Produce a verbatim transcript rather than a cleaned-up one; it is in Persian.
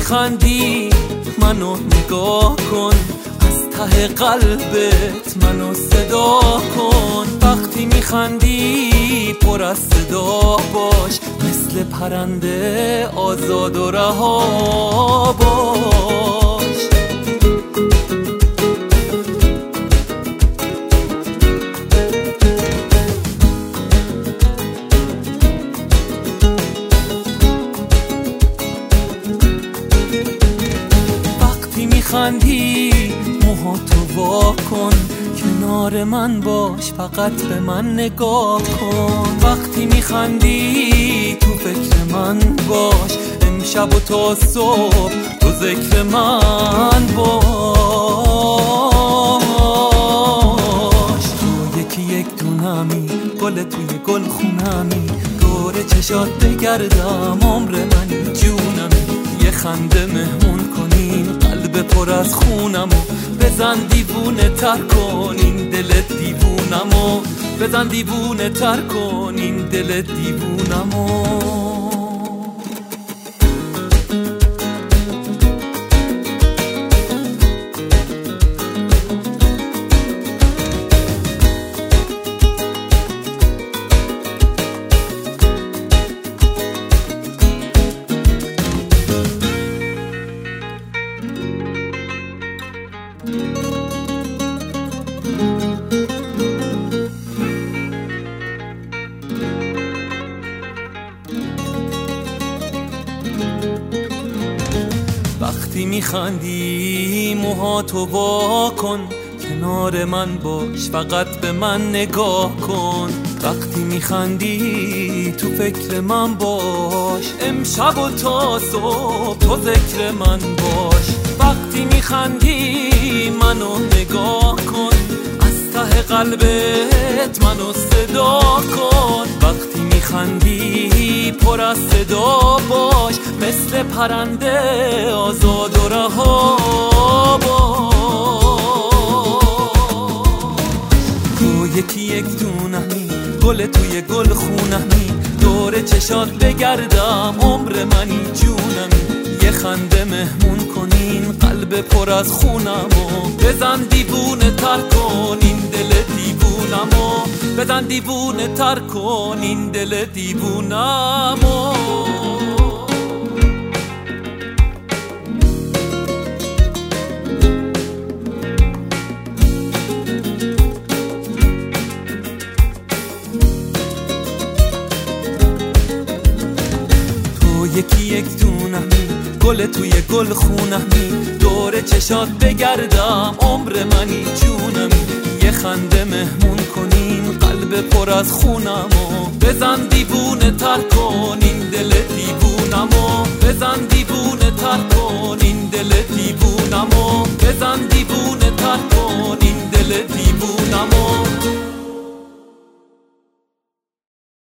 میخندی منو نگاه کن، از ته قلبت منو صدا کن. وقتی میخندی پر از صدا باش، مثل پرنده آزاد و رها باش. وقتی میخندی موهاتو وا کن، کنار من باش، فقط به من نگاه کن. وقتی میخندی تو فکر من باش، امشب و تا صبح تو ذکر من باش. تو یکی یک دونمی، گل توی گل خونمی، دور چشات بگردم، عمر منی جونمی. یه خنده مهمون کنین قلب پر از خونمو، بزن دیوونه تر کن این دل دیوونمو، بزن دیوونه تر کن این دل دیوونمو. وقتی میخندی موهاتو وا کن، کنار من باش، فقط به من نگاه کن. وقتی میخندی تو فکر من باش، امشب و تا صبح تو ذکر من باش. وقتی میخندی منو نگاه کن، از ته قلبت منو صدا کن. وقتی میخندی پر از صدا باش، مثل پرنده آزاد و رها باش. تو یکی یک دونمی، گل توی گل خونمی، دور چشات بگردم، عمر منی جونمی. یه خنده مهمون کنین قلب پر از خونمو، بزن دیوونه تر کن این دل دیوونمو، بزن دیوونه تر کن این دل دیوونمو. یکی یک دونمی، گل توی گل خونمی، دور چشات بگردم، عمر منی جونمی. یه خنده مهمون کنین قلب پر از خونمو، بزن دیوونه تر کن این دل دیوونمو، بزن دیوونه تر کن این دل دیوونمو.